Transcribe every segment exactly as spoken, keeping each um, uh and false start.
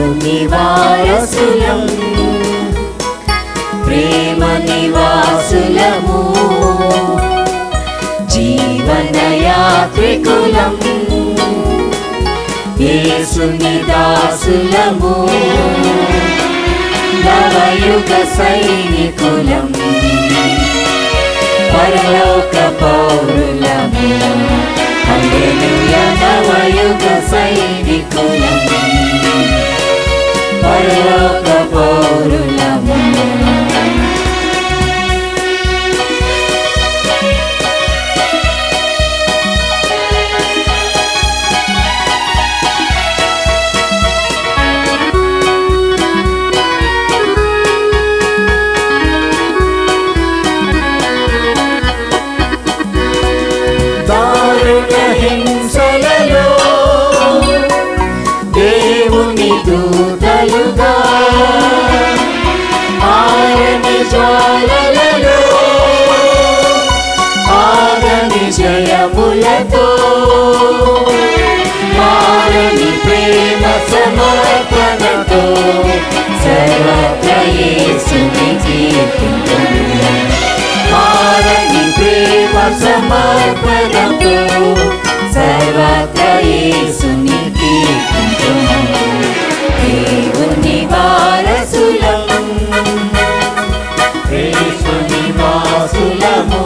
దేవుని వారసులం, ప్రేమ నివాసులము, జీవన యాత్రికులం, యేసుని దాసులము, నవయుగ సైనికులం, పరలోక పౌరులము. హల్లెలూయా, నవయుగ సైనికులం, పరలోక పౌరులము. హింసలలో దేవుని దూతలుగా, ఆరని జ్వాలలలో ఆరని జయములతో, మారని ప్రేమ సమర్పణతో సర్వత్ర యేసుని కీర్తింతుము. మారని ప్రేమ సమర్పణతో సర్వత్ర యేసుని కీర్తింతుము. దేవుని వారసులం, యేసుని వాసులము,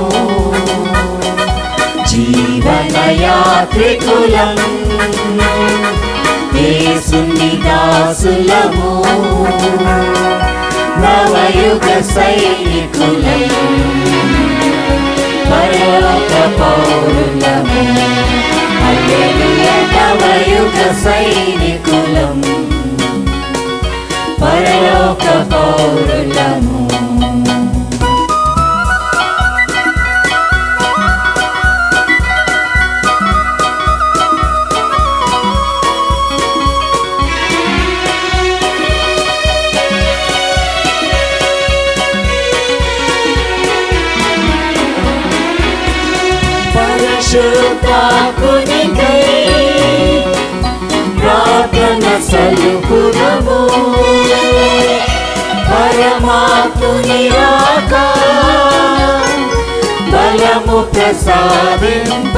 జీవన యాత్రికులం, యేసుని దాసులము, నవయుగ సైనికులం, పరలోక పౌరులము. హల్లెలూయా, నవయుగ సైనికులం, పరలోక పౌరులము. పరిశుద్ధాత్మునికై ప్రార్థన సలుపుదము, పరమాత్ముని రాక బలము ప్రసాదింప,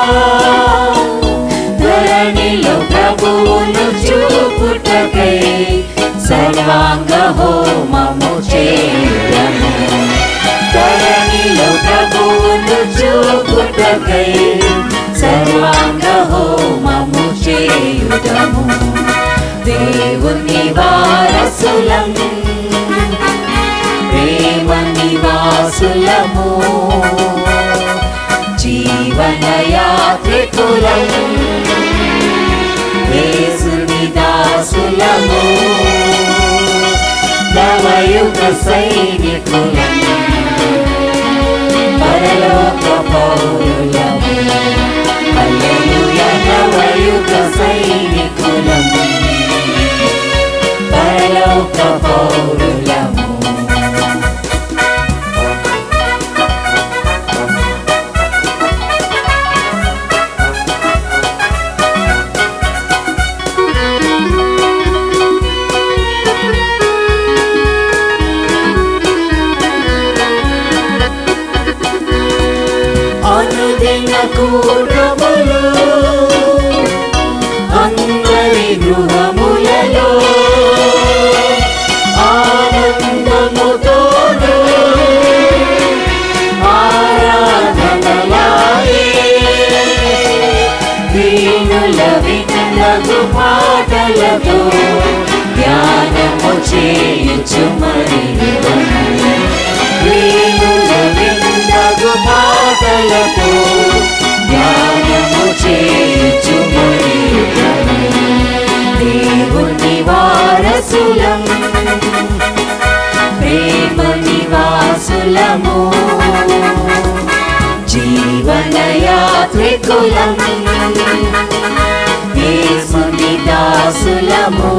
ధరణిలో ప్రభువును చూపుటకై సర్వాంగ హోమము చేయుదము. ధరణిలో ప్రభువును చూపుటకై సర్వాంగ హోమము చేయుదము. దేవుని వారసులం, ప్రేమ నివాసులము, జీవన యాత్రికులం, యేసుని దాసులము, నవయుగ సైనికులం, పరలోక పౌరులము. హల్లెలూయా, నవయుగ సైనికులం, పరలోక పౌరులము. అనుదిన కూటములు, అందరి గృహములలో ఆనందముతోను ఆరాధనలాయే, దీనుల విన్నగు పాటలతో ధ్యానము చేయుచు మరియుదము. దీనుల విన్నగు పాటలతో ధ్యానము చేయుచు మరియుదము. దేవుని వారసులం, ప్రేమ నివాసులము, జీవన యాత్రికులం, యేసుని దాసులము,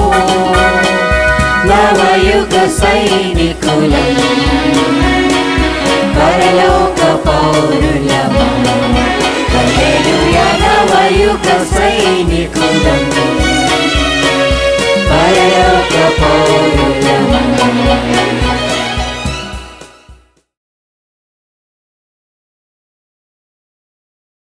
నవయుగ సైనికులం, పరలోక పౌరులము. హల్లెలూయా, నవయుగ సైనికులం,